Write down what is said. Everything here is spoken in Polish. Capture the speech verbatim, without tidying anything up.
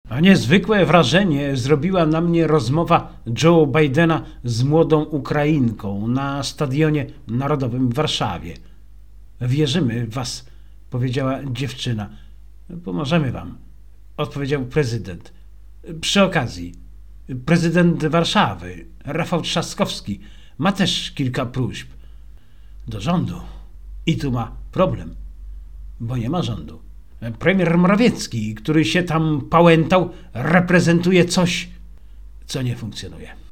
A niezwykłe wrażenie zrobiła na mnie rozmowa Joe Bidena z młodą Ukrainką na Stadionie Narodowym w Warszawie. Wierzymy w was, powiedziała dziewczyna. Pomożemy wam, odpowiedział prezydent. Przy okazji, prezydent Warszawy, Rafał Trzaskowski, ma też kilka próśb do rządu. I tu ma problem, bo nie ma rządu. Premier Morawiecki, który się tam pałętał, reprezentuje coś, co nie funkcjonuje.